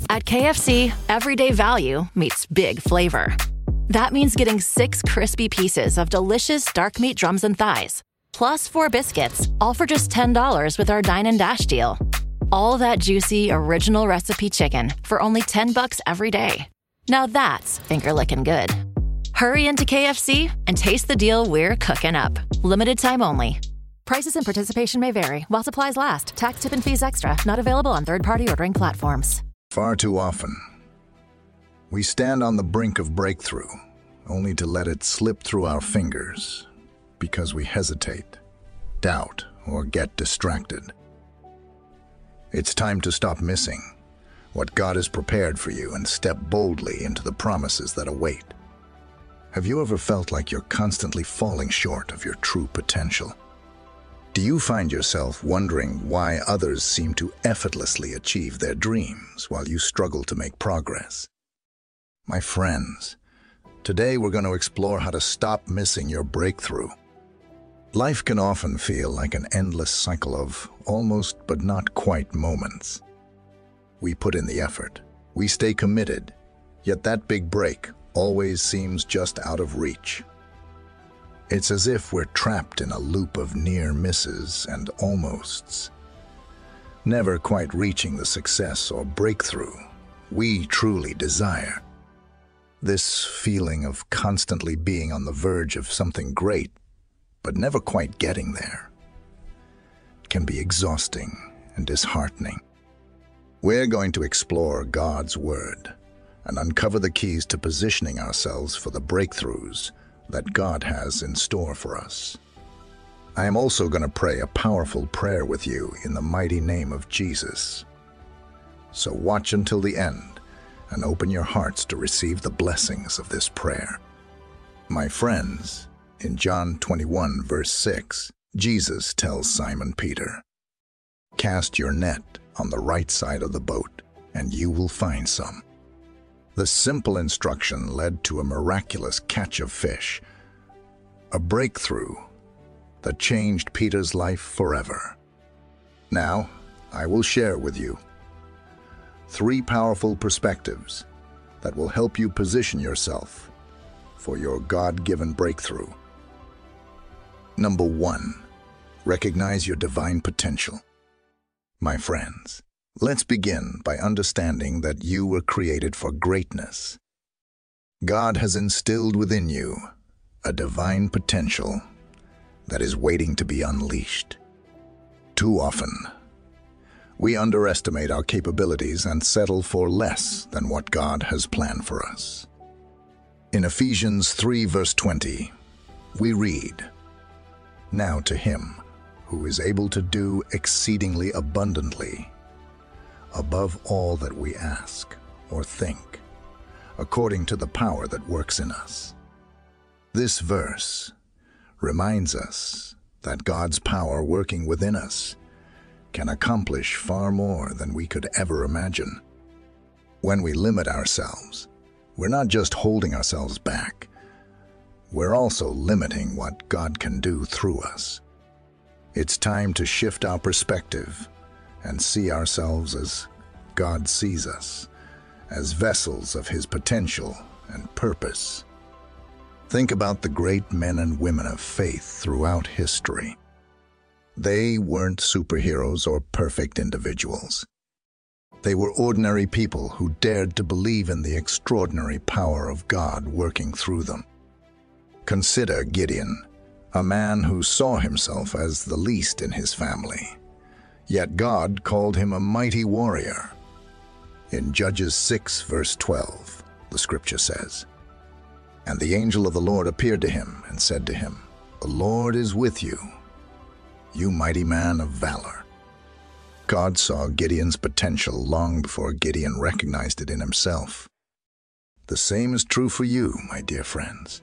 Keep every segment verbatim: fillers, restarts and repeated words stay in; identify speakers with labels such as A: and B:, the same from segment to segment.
A: At K F C, everyday value meets big flavor. That means getting six crispy pieces of delicious dark meat drums and thighs, plus four biscuits, all for just ten dollars with our Dine and Dash deal. All that juicy, original recipe chicken for only ten bucks every day. Now that's finger-licking good. Hurry into K F C and taste the deal we're cooking up. Limited time only. Prices and participation may vary while supplies last. Tax, tip, and fees extra. Not available on third-party ordering platforms.
B: Far too often, we stand on the brink of breakthrough, only to let it slip through our fingers because we hesitate, doubt, or get distracted. It's time to stop missing what God has prepared for you and step boldly into the promises that await. Have you ever felt like you're constantly falling short of your true potential? Do you find yourself wondering why others seem to effortlessly achieve their dreams while you struggle to make progress? My friends, today we're going to explore how to stop missing your breakthrough. Life can often feel like an endless cycle of almost but not quite moments. We put in the effort, we stay committed, yet that big break always seems just out of reach. It's as if we're trapped in a loop of near misses and almosts, never quite reaching the success or breakthrough we truly desire. This feeling of constantly being on the verge of something great, but never quite getting there, can be exhausting and disheartening. We're going to explore God's Word and uncover the keys to positioning ourselves for the breakthroughs that God has in store for us. I am also going to pray a powerful prayer with you in the mighty name of Jesus. So watch until the end and open your hearts to receive the blessings of this prayer. My friends, in John twenty-one, verse six, Jesus tells Simon Peter, "Cast your net on the right side of the boat, and you will find some." The simple instruction led to a miraculous catch of fish, a breakthrough that changed Peter's life forever. Now, I will share with you three powerful perspectives that will help you position yourself for your God-given breakthrough. Number one, recognize your divine potential. My friends, let's begin by understanding that you were created for greatness. God has instilled within you a divine potential that is waiting to be unleashed. Too often, we underestimate our capabilities and settle for less than what God has planned for us. In Ephesians three, verse twenty, we read, "Now to Him who is able to do exceedingly abundantly, above all that we ask or think, according to the power that works in us." This verse reminds us that God's power working within us can accomplish far more than we could ever imagine. When we limit ourselves, we're not just holding ourselves back, we're also limiting what God can do through us. It's time to shift our perspective and see ourselves as God sees us, as vessels of His potential and purpose. Think about the great men and women of faith throughout history. They weren't superheroes or perfect individuals. They were ordinary people who dared to believe in the extraordinary power of God working through them. Consider Gideon, a man who saw himself as the least in his family, yet God called him a mighty warrior. In Judges six, verse twelve, the scripture says, "And the angel of the Lord appeared to him and said to him, 'The Lord is with you, you mighty man of valor.'" God saw Gideon's potential long before Gideon recognized it in himself. The same is true for you, my dear friends.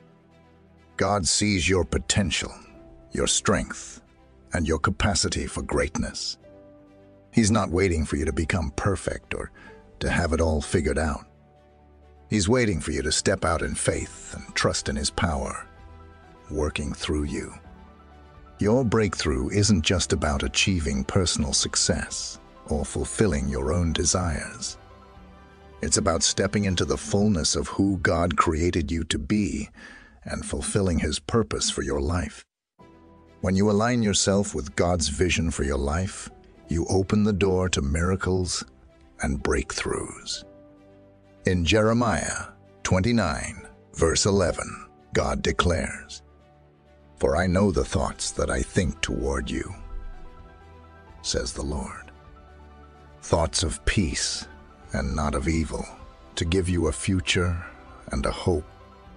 B: God sees your potential, your strength, and your capacity for greatness. He's not waiting for you to become perfect or to have it all figured out. He's waiting for you to step out in faith and trust in His power, working through you. Your breakthrough isn't just about achieving personal success or fulfilling your own desires. It's about stepping into the fullness of who God created you to be and fulfilling His purpose for your life. When you align yourself with God's vision for your life, you open the door to miracles and breakthroughs. In Jeremiah twenty-nine, verse eleven, God declares, "For I know the thoughts that I think toward you, says the Lord. Thoughts of peace and not of evil, to give you a future and a hope."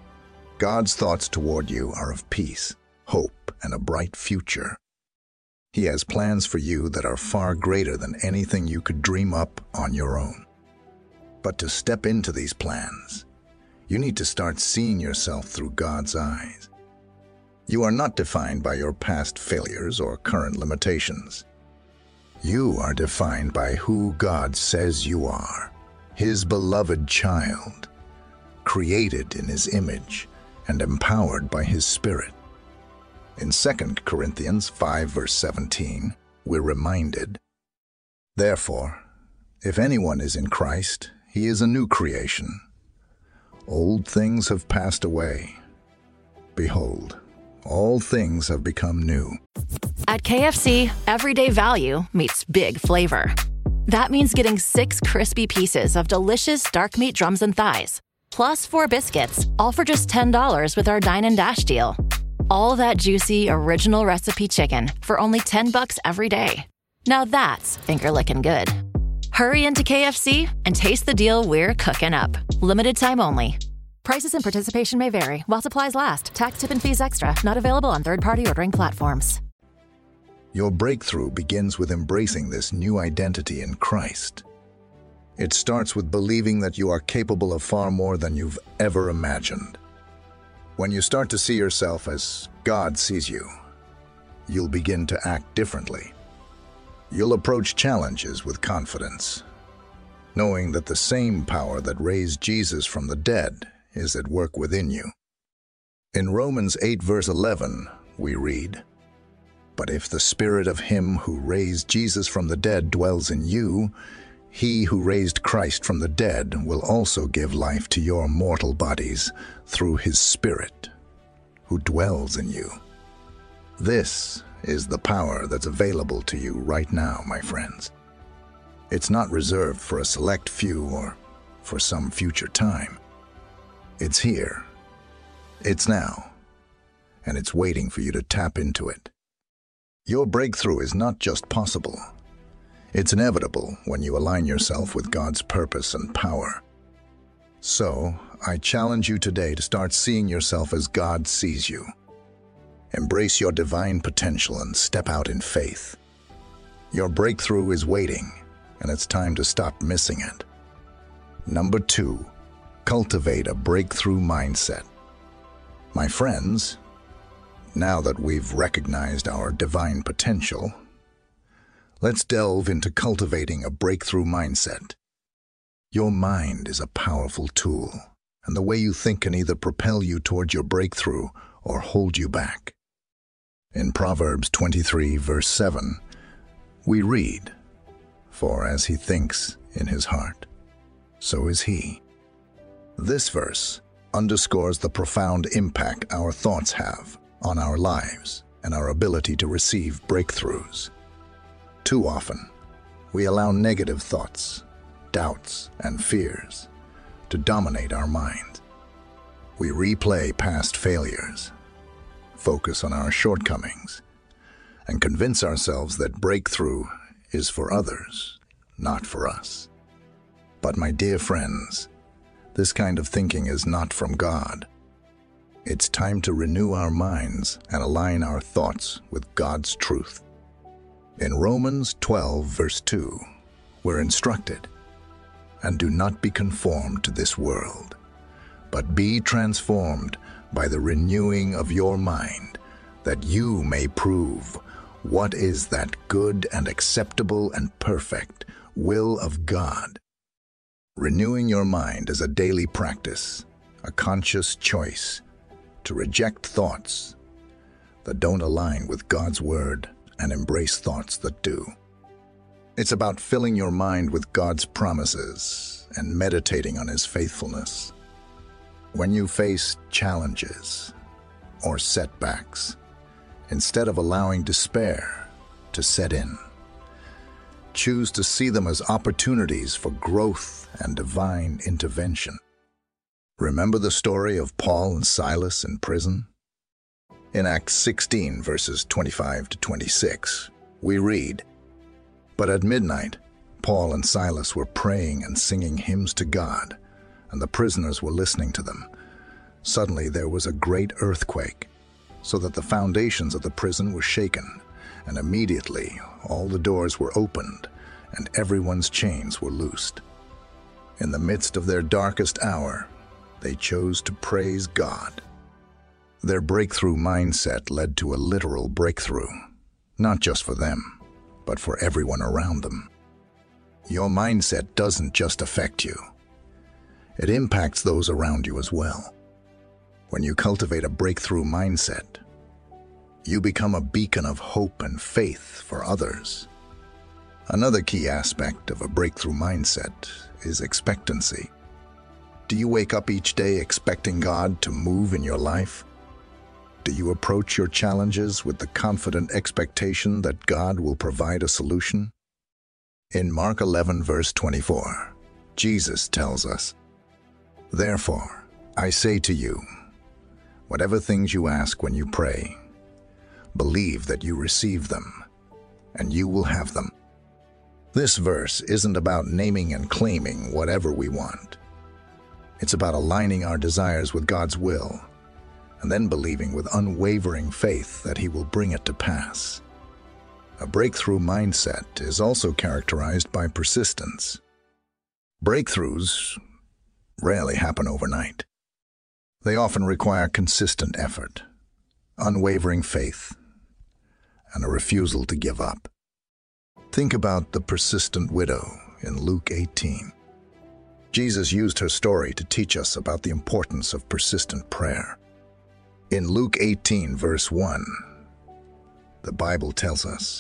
B: God's thoughts toward you are of peace, hope, and a bright future. He has plans for you that are far greater than anything you could dream up on your own. But to step into these plans, you need to start seeing yourself through God's eyes. You are not defined by your past failures or current limitations. You are defined by who God says you are, His beloved child, created in His image and empowered by His Spirit. In Second Corinthians five, verse seventeen, we're reminded, "Therefore, if anyone is in Christ, he is a new creation. Old things have passed away. Behold, all things have become new."
A: At K F C, everyday value meets big flavor. That means getting six crispy pieces of delicious dark meat drums and thighs, plus four biscuits, all for just ten dollars with our Dine and Dash deal. All that juicy, original recipe chicken for only ten bucks every day. Now that's finger-licking good. Hurry into K F C and taste the deal we're cooking up. Limited time only. Prices and participation may vary while supplies last. Tax, tip, and fees extra. Not available on third-party ordering platforms.
B: Your breakthrough begins with embracing this new identity in Christ. It starts with believing that you are capable of far more than you've ever imagined. When you start to see yourself as God sees you, you'll begin to act differently. You'll approach challenges with confidence, knowing that the same power that raised Jesus from the dead is at work within you. In Romans eight, verse eleven, we read, "But if the Spirit of Him who raised Jesus from the dead dwells in you, He who raised Christ from the dead will also give life to your mortal bodies through His Spirit, who dwells in you." This is the power that's available to you right now, my friends. It's not reserved for a select few or for some future time. It's here, it's now, and it's waiting for you to tap into it. Your breakthrough is not just possible. It's inevitable when you align yourself with God's purpose and power. So, I challenge you today to start seeing yourself as God sees you. Embrace your divine potential and step out in faith. Your breakthrough is waiting, and it's time to stop missing it. Number two, cultivate a breakthrough mindset. My friends, now that we've recognized our divine potential, let's delve into cultivating a breakthrough mindset. Your mind is a powerful tool, and the way you think can either propel you towards your breakthrough or hold you back. In Proverbs twenty-three, verse seven, we read, "For as he thinks in his heart, so is he." This verse underscores the profound impact our thoughts have on our lives and our ability to receive breakthroughs. Too often, we allow negative thoughts, doubts, and fears to dominate our mind. We replay past failures, focus on our shortcomings, and convince ourselves that breakthrough is for others, not for us. But my dear friends, this kind of thinking is not from God. It's time to renew our minds and align our thoughts with God's truth. In Romans twelve, verse two, we're instructed, "And do not be conformed to this world, but be transformed by the renewing of your mind, that you may prove what is that good and acceptable and perfect will of God." Renewing your mind is a daily practice, a conscious choice to reject thoughts that don't align with God's word and embrace thoughts that do. It's about filling your mind with God's promises and meditating on His faithfulness. When you face challenges or setbacks, instead of allowing despair to set in, choose to see them as opportunities for growth and divine intervention. Remember the story of Paul and Silas in prison? In Acts sixteen, verses twenty-five to twenty-six, we read, "But at midnight, Paul and Silas were praying and singing hymns to God, and the prisoners were listening to them. Suddenly there was a great earthquake, so that the foundations of the prison were shaken, and immediately all the doors were opened, and everyone's chains were loosed. In the midst of their darkest hour, they chose to praise God." Their breakthrough mindset led to a literal breakthrough, not just for them, but for everyone around them. Your mindset doesn't just affect you. It impacts those around you as well. When you cultivate a breakthrough mindset, you become a beacon of hope and faith for others. Another key aspect of a breakthrough mindset is expectancy. Do you wake up each day expecting God to move in your life? Do you approach your challenges with the confident expectation that God will provide a solution? In Mark eleven, verse twenty-four, Jesus tells us, "Therefore, I say to you, whatever things you ask when you pray, believe that you receive them, and you will have them." This verse isn't about naming and claiming whatever we want. It's about aligning our desires with God's will, and then believing with unwavering faith that He will bring it to pass. A breakthrough mindset is also characterized by persistence. Breakthroughs rarely happen overnight. They often require consistent effort, unwavering faith, and a refusal to give up. Think about the persistent widow in Luke eighteen. Jesus used her story to teach us about the importance of persistent prayer. In Luke eighteen, verse one, the Bible tells us,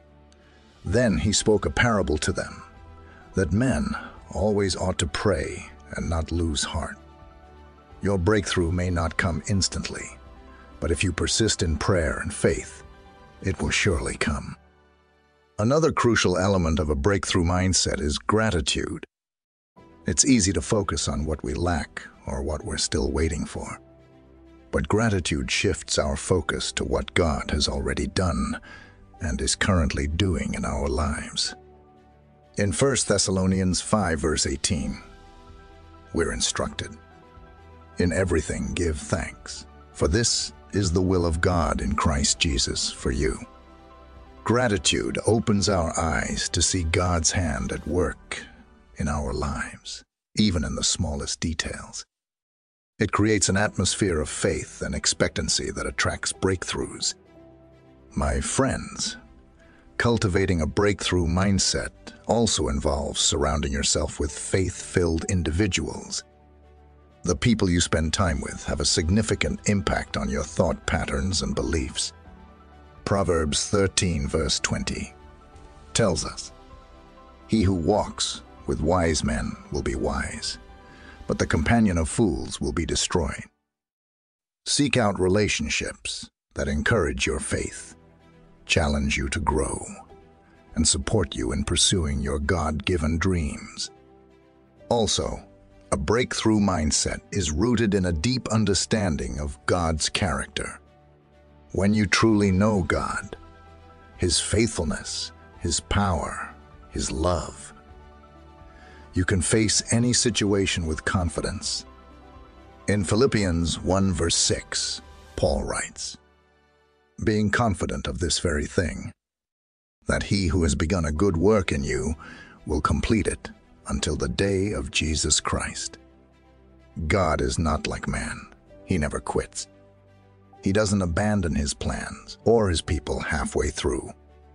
B: "Then He spoke a parable to them, that men always ought to pray and not lose heart." Your breakthrough may not come instantly, but if you persist in prayer and faith, it will surely come. Another crucial element of a breakthrough mindset is gratitude. It's easy to focus on what we lack or what we're still waiting for. But gratitude shifts our focus to what God has already done and is currently doing in our lives. In First Thessalonians five, verse eighteen, we're instructed, "In everything give thanks, for this is the will of God in Christ Jesus for you." Gratitude opens our eyes to see God's hand at work in our lives, even in the smallest details. It creates an atmosphere of faith and expectancy that attracts breakthroughs. My friends, cultivating a breakthrough mindset also involves surrounding yourself with faith-filled individuals. The people you spend time with have a significant impact on your thought patterns and beliefs. Proverbs thirteen, verse twenty, tells us, "He who walks with wise men will be wise, but the companion of fools will be destroyed." Seek out relationships that encourage your faith, challenge you to grow, and support you in pursuing your God-given dreams. Also, a breakthrough mindset is rooted in a deep understanding of God's character. When you truly know God, His faithfulness, His power, His love, you can face any situation with confidence. In Philippians one, verse six, Paul writes, "Being confident of this very thing, that He who has begun a good work in you will complete it until the day of Jesus Christ." God is not like man. He never quits. He doesn't abandon His plans or His people halfway through.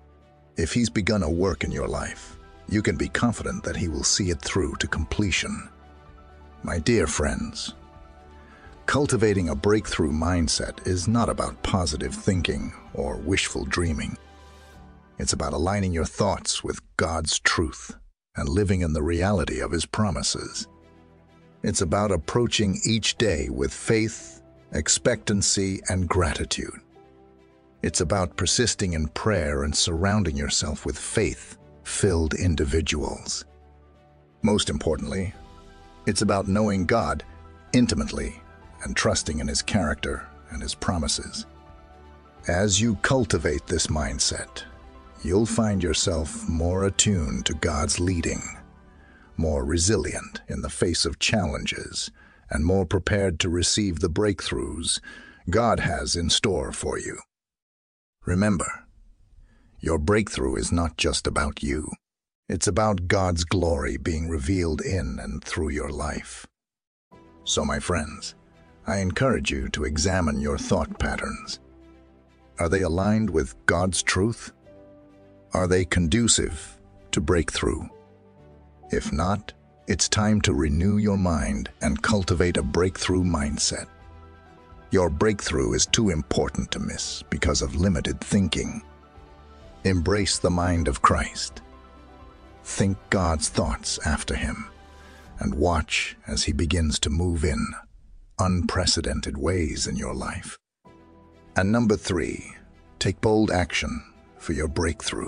B: If He's begun a work in your life, you can be confident that He will see it through to completion. My dear friends, cultivating a breakthrough mindset is not about positive thinking or wishful dreaming. It's about aligning your thoughts with God's truth and living in the reality of His promises. It's about approaching each day with faith, expectancy, and gratitude. It's about persisting in prayer and surrounding yourself with faith-filled individuals. Most importantly, it's about knowing God intimately and trusting in His character and His promises. As you cultivate this mindset, you'll find yourself more attuned to God's leading, more resilient in the face of challenges, and more prepared to receive the breakthroughs God has in store for you. Remember, your breakthrough is not just about you. It's about God's glory being revealed in and through your life. So, my friends, I encourage you to examine your thought patterns. Are they aligned with God's truth? Are they conducive to breakthrough? If not, it's time to renew your mind and cultivate a breakthrough mindset. Your breakthrough is too important to miss because of limited thinking. Embrace the mind of Christ. Think God's thoughts after Him, and watch as He begins to move in unprecedented ways in your life. And number three, take bold action for your breakthrough.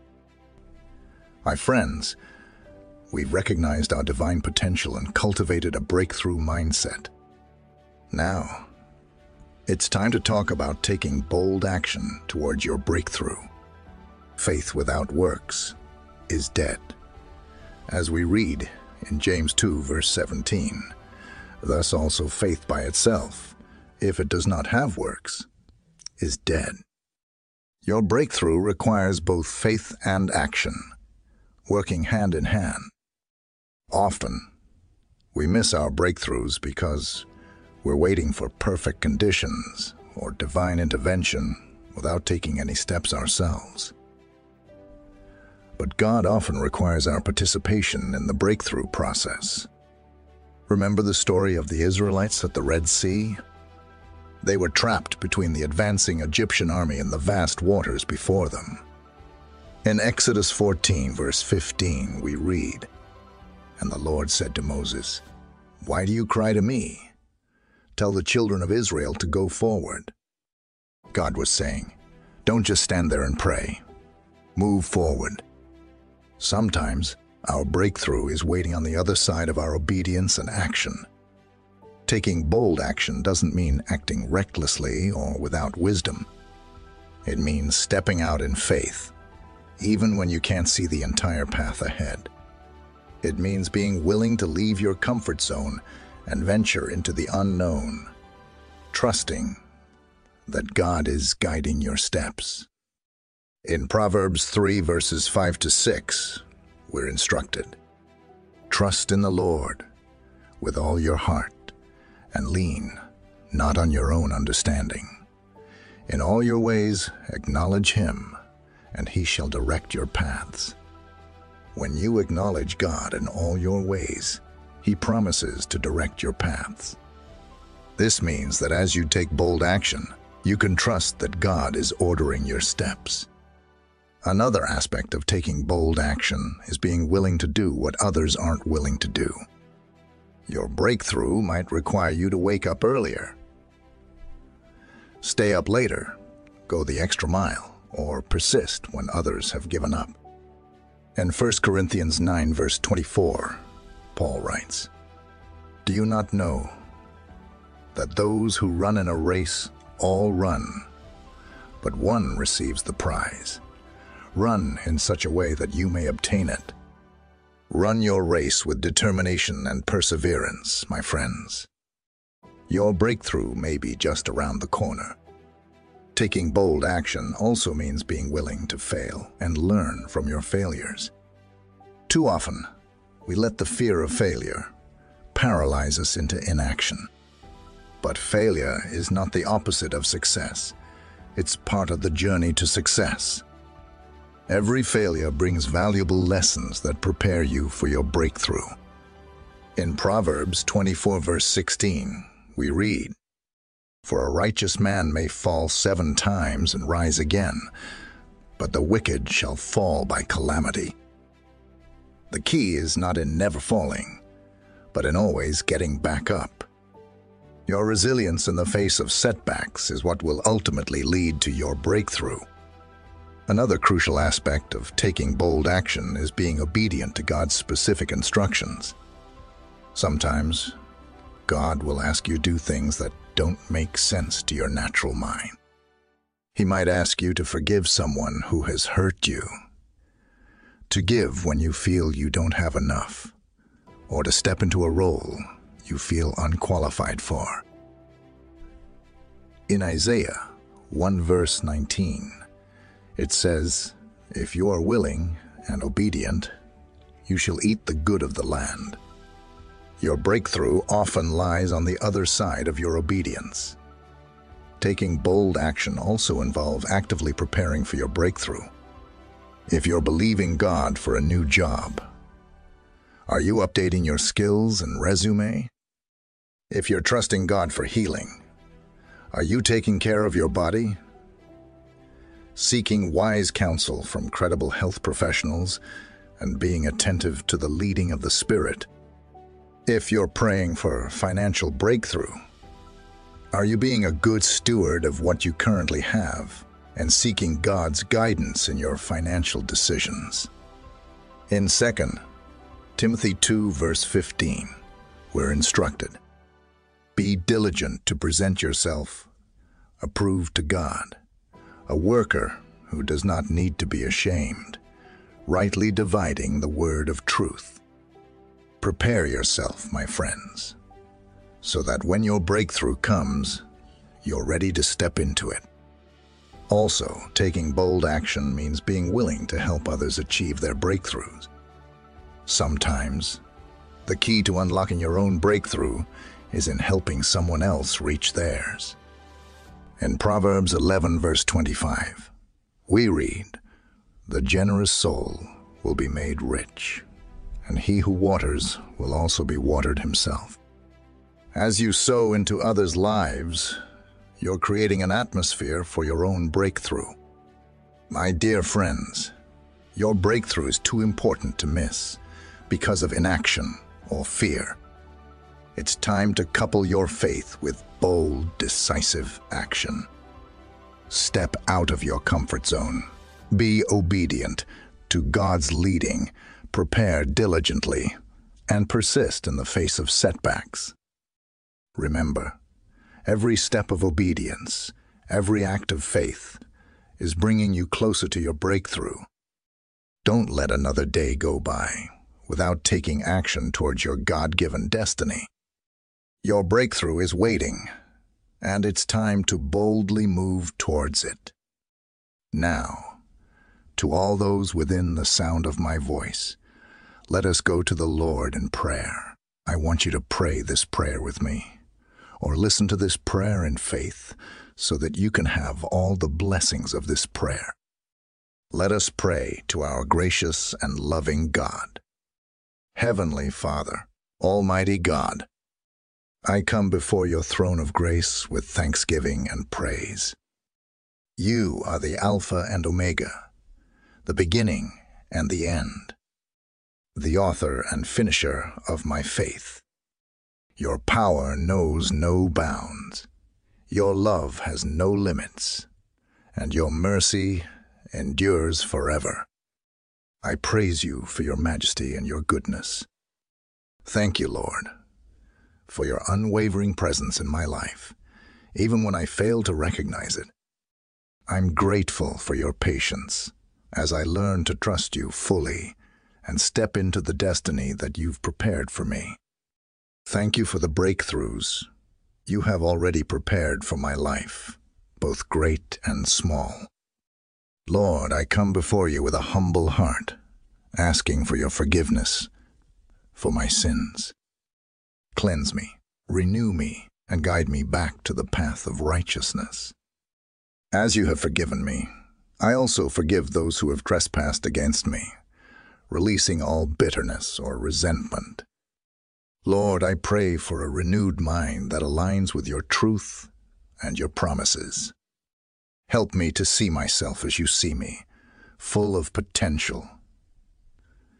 B: My friends, we've recognized our divine potential and cultivated a breakthrough mindset. Now, it's time to talk about taking bold action towards your breakthrough. Faith without works is dead. As we read in James two, verse seventeen, thus also faith by itself, if it does not have works, is dead. Your breakthrough requires both faith and action, working hand in hand. Often, we miss our breakthroughs because we're waiting for perfect conditions or divine intervention without taking any steps ourselves. But God often requires our participation in the breakthrough process. Remember the story of the Israelites at the Red Sea? They were trapped between the advancing Egyptian army and the vast waters before them. In Exodus fourteen, verse fifteen, we read, "And the Lord said to Moses, 'Why do you cry to me? Tell the children of Israel to go forward.'" God was saying, don't just stand there and pray. Move forward. Sometimes our breakthrough is waiting on the other side of our obedience and action. Taking bold action doesn't mean acting recklessly or without wisdom. It means stepping out in faith, even when you can't see the entire path ahead. It means being willing to leave your comfort zone and venture into the unknown, trusting that God is guiding your steps. In Proverbs three, verses five to six, we're instructed, "Trust in the Lord with all your heart, and lean not on your own understanding. In all your ways acknowledge Him, and He shall direct your paths." When you acknowledge God in all your ways, He promises to direct your paths. This means that as you take bold action, you can trust that God is ordering your steps. Another aspect of taking bold action is being willing to do what others aren't willing to do. Your breakthrough might require you to wake up earlier, stay up later, go the extra mile, or persist when others have given up. In First Corinthians nine, verse twenty-four, Paul writes, "Do you not know that those who run in a race all run, but one receives the prize? Run in such a way that you may obtain it." Run your race with determination and perseverance, my friends. Your breakthrough may be just around the corner. Taking bold action also means being willing to fail and learn from your failures. Too often, we let the fear of failure paralyze us into inaction. But failure is not the opposite of success. It's part of the journey to success. Every failure brings valuable lessons that prepare you for your breakthrough. In Proverbs twenty-four, verse sixteen, we read, "For a righteous man may fall seven times and rise again, but the wicked shall fall by calamity." The key is not in never falling, but in always getting back up. Your resilience in the face of setbacks is what will ultimately lead to your breakthrough. Another crucial aspect of taking bold action is being obedient to God's specific instructions. Sometimes, God will ask you to do things that don't make sense to your natural mind. He might ask you to forgive someone who has hurt you, to give when you feel you don't have enough, or to step into a role you feel unqualified for. In Isaiah one verse nineteen, it says, "If you are willing and obedient, you shall eat the good of the land." Your breakthrough often lies on the other side of your obedience. Taking bold action also involves actively preparing for your breakthrough. If you're believing God for a new job, are you updating your skills and resume? If you're trusting God for healing, are you taking care of your body? Seeking wise counsel from credible health professionals and being attentive to the leading of the Spirit. If you're praying for financial breakthrough, are you being a good steward of what you currently have and seeking God's guidance in your financial decisions? In Second Timothy two verse fifteen, we're instructed, "Be diligent to present yourself approved to God, a worker who does not need to be ashamed, rightly dividing the word of truth." Prepare yourself, my friends, so that when your breakthrough comes, you're ready to step into it. Also, taking bold action means being willing to help others achieve their breakthroughs. Sometimes, the key to unlocking your own breakthrough is in helping someone else reach theirs. In Proverbs eleven verse twenty-five, we read, "The generous soul will be made rich, and he who waters will also be watered himself." As you sow into others' lives, you're creating an atmosphere for your own breakthrough. My dear friends, your breakthrough is too important to miss because of inaction or fear. It's time to couple your faith with bold, decisive action. Step out of your comfort zone. Be obedient to God's leading, prepare diligently, and persist in the face of setbacks. Remember, every step of obedience, every act of faith, is bringing you closer to your breakthrough. Don't let another day go by without taking action towards your God-given destiny. Your breakthrough is waiting, and it's time to boldly move towards it. Now, to all those within the sound of my voice, let us go to the Lord in prayer. I want you to pray this prayer with me, or listen to this prayer in faith, so that you can have all the blessings of this prayer. Let us pray to our gracious and loving God. Heavenly Father, Almighty God, I come before your throne of grace with thanksgiving and praise. You are the Alpha and Omega, the beginning and the end, the author and finisher of my faith. Your power knows no bounds. Your love has no limits, and your mercy endures forever. I praise you for your majesty and your goodness. Thank you, Lord, for your unwavering presence in my life, even when I fail to recognize it. I'm grateful for your patience as I learn to trust you fully and step into the destiny that you've prepared for me. Thank you for the breakthroughs you have already prepared for my life, both great and small. Lord, I come before you with a humble heart, asking for your forgiveness for my sins. Cleanse me, renew me, and guide me back to the path of righteousness. As you have forgiven me, I also forgive those who have trespassed against me, releasing all bitterness or resentment. Lord, I pray for a renewed mind that aligns with your truth and your promises. Help me to see myself as you see me, full of potential,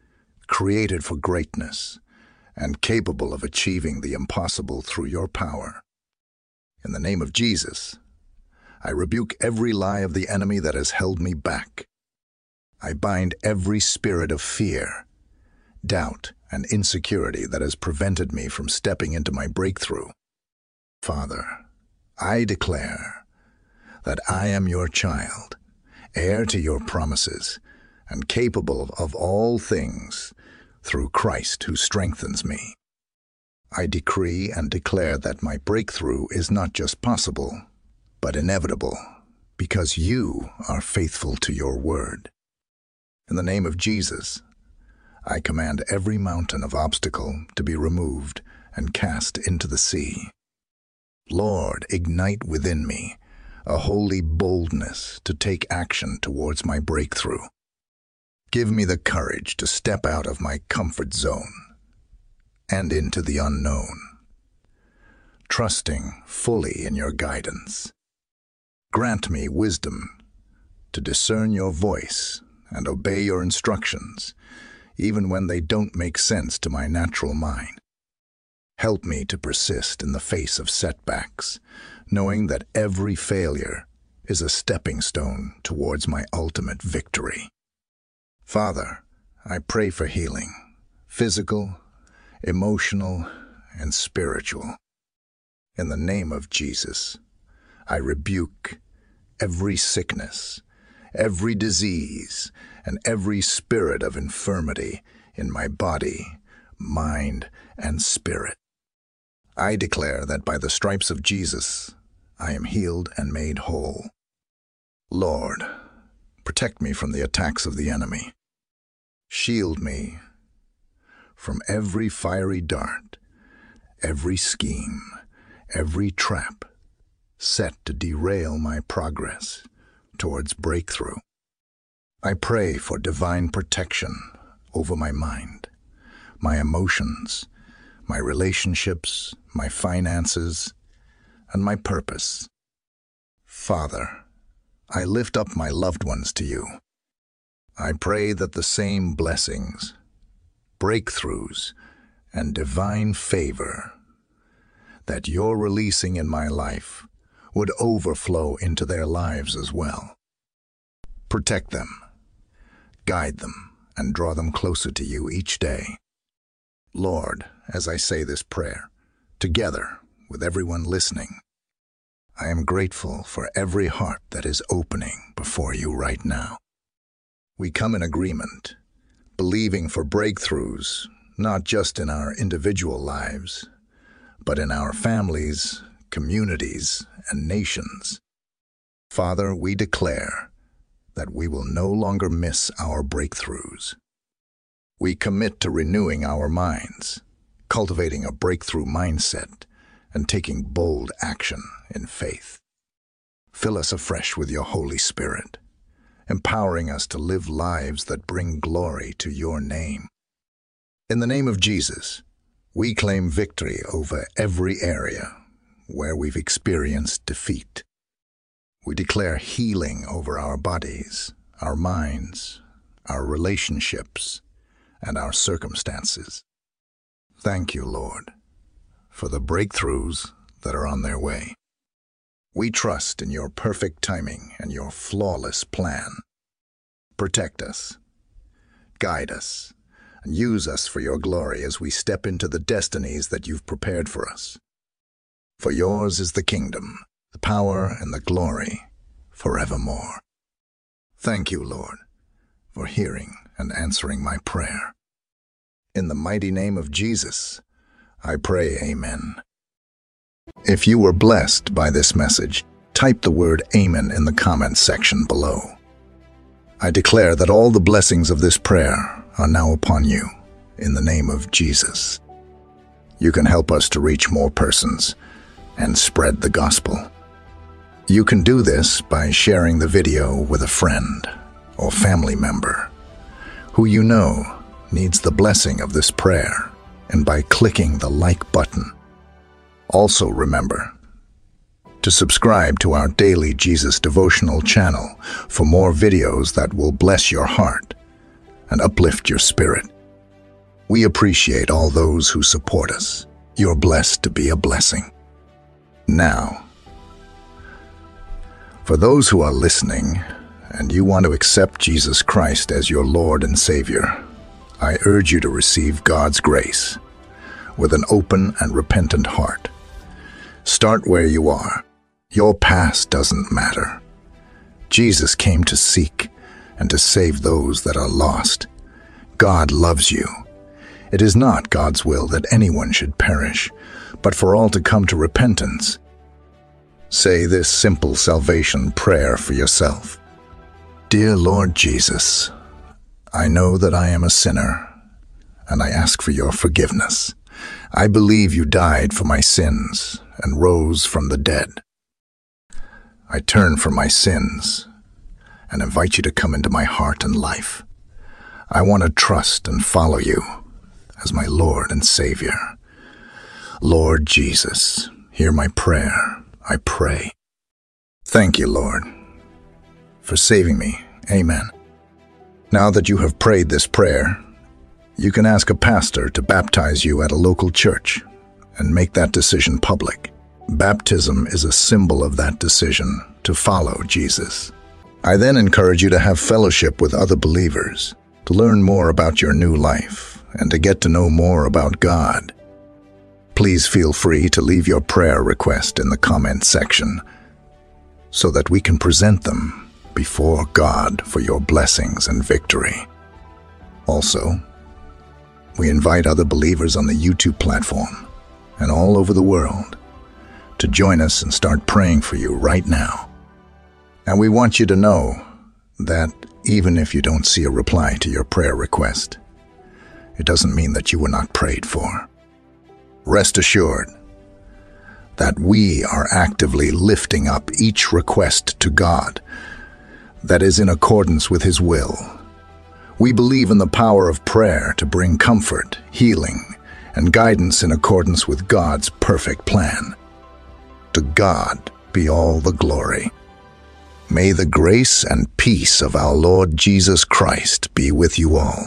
B: created for greatness, and capable of achieving the impossible through your power. In the name of Jesus, I rebuke every lie of the enemy that has held me back. I bind every spirit of fear, doubt, and insecurity that has prevented me from stepping into my breakthrough. Father, I declare that I am your child, heir to your promises, and capable of all things through Christ who strengthens me. I decree and declare that my breakthrough is not just possible, but inevitable, because you are faithful to your word. In the name of Jesus, I command every mountain of obstacle to be removed and cast into the sea. Lord, ignite within me a holy boldness to take action towards my breakthrough. Give me the courage to step out of my comfort zone and into the unknown, trusting fully in your guidance. Grant me wisdom to discern your voice and obey your instructions, even when they don't make sense to my natural mind. Help me to persist in the face of setbacks, knowing that every failure is a stepping stone towards my ultimate victory. Father, I pray for healing, physical, emotional, and spiritual. In the name of Jesus, I rebuke every sickness, every disease, and every spirit of infirmity in my body, mind, and spirit. I declare that by the stripes of Jesus, I am healed and made whole. Lord, protect me from the attacks of the enemy. Shield me from every fiery dart, every scheme, every trap set to derail my progress towards breakthrough. I pray for divine protection over my mind, my emotions, my relationships, my finances, and my purpose. Father, I lift up my loved ones to you. I pray that the same blessings, breakthroughs, and divine favor that you're releasing in my life would overflow into their lives as well. Protect them, guide them, and draw them closer to you each day. Lord, as I say this prayer, together with everyone listening, I am grateful for every heart that is opening before you right now. We come in agreement, believing for breakthroughs, not just in our individual lives, but in our families, communities, and nations. Father, we declare that we will no longer miss our breakthroughs. We commit to renewing our minds, cultivating a breakthrough mindset, and taking bold action in faith. Fill us afresh with your Holy Spirit, empowering us to live lives that bring glory to your name. In the name of Jesus, we claim victory over every area where we've experienced defeat. We declare healing over our bodies, our minds, our relationships, and our circumstances. Thank you, Lord, for the breakthroughs that are on their way. We trust in your perfect timing and your flawless plan. Protect us, guide us, and use us for your glory as we step into the destinies that you've prepared for us. For yours is the kingdom, the power, and the glory forevermore. Thank you, Lord, for hearing and answering my prayer. In the mighty name of Jesus, I pray, amen. If you were blessed by this message, type the word amen in the comments section below. I declare that all the blessings of this prayer are now upon you, in the name of Jesus. You can help us to reach more persons and spread the gospel. You can do this by sharing the video with a friend or family member who you know needs the blessing of this prayer, and by clicking the like button. Also remember to subscribe to our daily Jesus devotional channel for more videos that will bless your heart and uplift your spirit. We appreciate all those who support us. You're blessed to be a blessing. Now, for those who are listening and you want to accept Jesus Christ as your Lord and Savior, I urge you to receive God's grace with an open and repentant heart. Start where you are. Your past doesn't matter. Jesus came to seek and to save those that are lost. God loves you. It is not God's will that anyone should perish, but for all to come to repentance. Say this simple salvation prayer for yourself. Dear Lord Jesus, I know that I am a sinner, and I ask for your forgiveness. I believe you died for my sins and rose from the dead. I turn from my sins and invite you to come into my heart and life. I want to trust and follow you as my Lord and Savior. Lord Jesus, hear my prayer, I pray. Thank you, Lord, for saving me. Amen. Now that you have prayed this prayer, you can ask a pastor to baptize you at a local church and make that decision public. Baptism is a symbol of that decision to follow Jesus. I then encourage you to have fellowship with other believers, to learn more about your new life, and to get to know more about God. Please feel free to leave your prayer request in the comment section so that we can present them before God for your blessings and victory. Also, we invite other believers on the YouTube platform and all over the world to join us and start praying for you right now. And we want you to know that even if you don't see a reply to your prayer request, it doesn't mean that you were not prayed for. Rest assured that we are actively lifting up each request to God that is in accordance with His will. We believe in the power of prayer to bring comfort, healing, and guidance in accordance with God's perfect plan. To God be all the glory. May the grace and peace of our Lord Jesus Christ be with you all.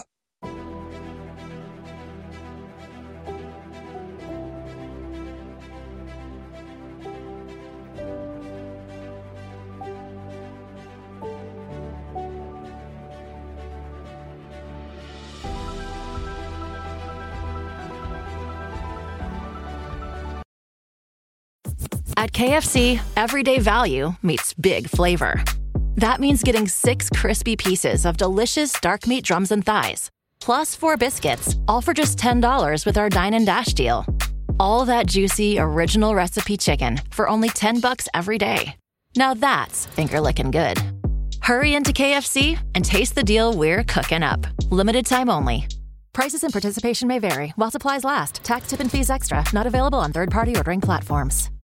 A: At K F C, everyday value meets big flavor. That means getting six crispy pieces of delicious dark meat drums and thighs, plus four biscuits, all for just ten dollars with our Dine and Dash deal. All that juicy, original recipe chicken for only ten bucks every day. Now that's finger-licking good. Hurry into K F C and taste the deal we're cooking up. Limited time only. Prices and participation may vary while supplies last. Tax, tip, and fees extra. Not available on third-party ordering platforms.